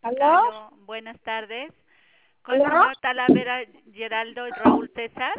¿Aló? Aló, buenas tardes. Con el ¿Aló? señor Talavera Geraldo y Raúl César.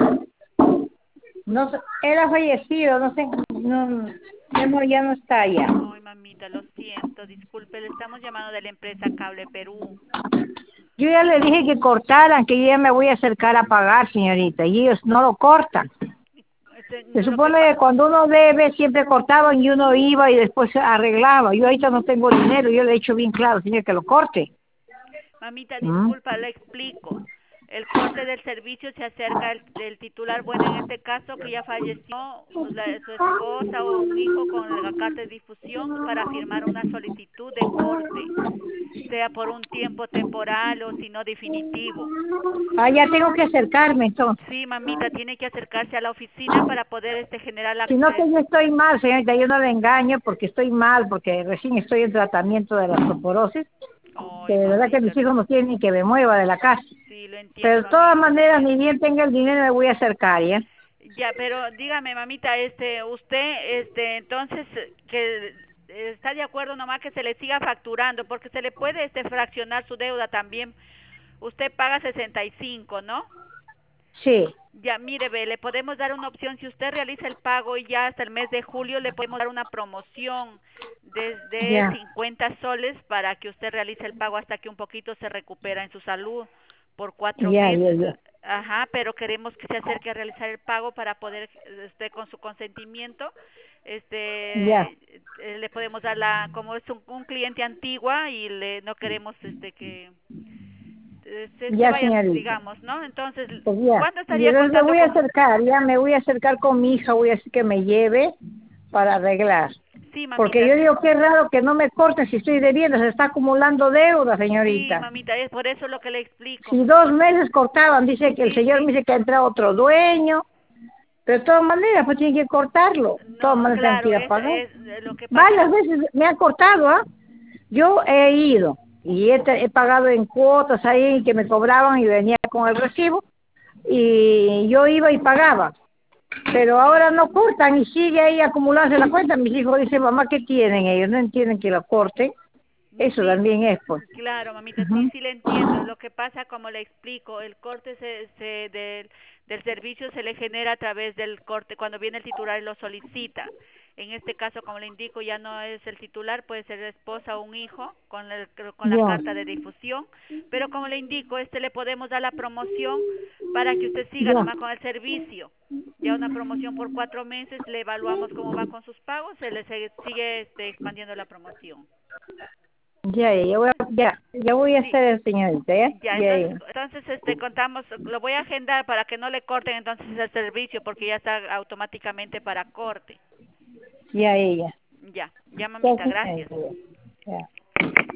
No sé, él ha fallecido, no sé, no, ya no está allá. Ay, mamita, lo siento, disculpe, le estamos llamando de la empresa Cable Perú. Yo ya le dije que cortaran, que yo ya me voy a acercar a pagar, señorita, y ellos no lo cortan. Se Lo que supone que cuando uno debe, siempre cortaban y uno iba y después se arreglaba. Yo ahorita no tengo dinero, yo le he hecho bien claro, señor, que lo corte. Mamita, ¿Mm? disculpa, le explico. El corte del servicio se acerca el titular, bueno, en este caso que ya falleció su esposa o un hijo con la carta de difusión para firmar una solicitud de corte, sea por un tiempo temporal o si no definitivo. Ah, ya tengo que acercarme entonces. Sí, mamita, tiene que acercarse a la oficina para poder generar la... Sino que yo estoy mal, señorita, yo no le engaño porque estoy mal, porque recién estoy en tratamiento de la osteoporosis, que Ay, de verdad que mis mamita, hijos no quieren ni que me mueva de la casa. sí, lo entiendo, Pero de todas mamita, lo maneras, entiendo. ni bien tenga el dinero, me voy a acercar, ¿ya? Ya, pero dígame, mamita, usted, entonces, que está de acuerdo nomás que se le siga facturando, porque se le puede, fraccionar su deuda también. Usted paga 65, ¿no? Sí, Ya, mire, ve, le podemos dar una opción. Si usted realiza el pago y ya hasta el mes de julio, le podemos dar una promoción desde ya, 50 soles para que usted realice el pago hasta que un poquito se recupera en su salud por cuatro ya, ya, meses. ya, Ajá, pero queremos que se acerque a realizar el pago para poder, con su consentimiento, ya, le podemos dar la, como es un cliente antigua y no queremos, que se ya, vaya, señorita. digamos, ¿no? Entonces, Pues ya, ¿cuándo yo estaría le contando voy a con? acercar, ya me voy a acercar con mi hija, voy a decir que me lleve para arreglar. Sí, Porque mamita, yo digo, qué raro que no me corten si estoy debiendo, se está acumulando deuda, sí, señorita. mamita, es por eso lo que le explico. Si 2 meses cortaban, dice que el Sí, señor me sí, dice que ha entrado otro dueño, pero de todas maneras, pues tiene que cortarlo. De todas no, maneras tengo que claro, ir a pagar. es lo que pasa. Varias veces me han cortado, ¿ah? Yo he ido y he pagado en cuotas ahí que me cobraban y venía con el recibo y yo iba y pagaba. Pero ahora no cortan y sigue ahí acumulándose la cuenta. Mis hijos dicen, mamá, ¿qué tienen ellos? No entienden que lo corten. Eso Sí, también es, pues. claro, mamita, sí, Ujú. sí le entiendo. Lo que pasa, como le explico, el corte del servicio se le genera a través del corte cuando viene el titular y lo solicita. En este caso, como le indico, ya no es el titular, puede ser la esposa o un hijo con la Ya, carta de difusión, pero como le indico, le podemos dar la promoción para que usted siga ya, nomás con el servicio. Ya una promoción por 4 meses, le evaluamos cómo va con sus pagos, se le sigue expandiendo la promoción. ya voy a Sí, hacer, señorita, ¿ya? ya, Ya, entonces, ya, contamos, lo voy a agendar para que no le corten entonces el servicio porque ya está automáticamente para corte. ya, ya, Ya, ya, ya, mamita, gracias. señorita, ya. Ya.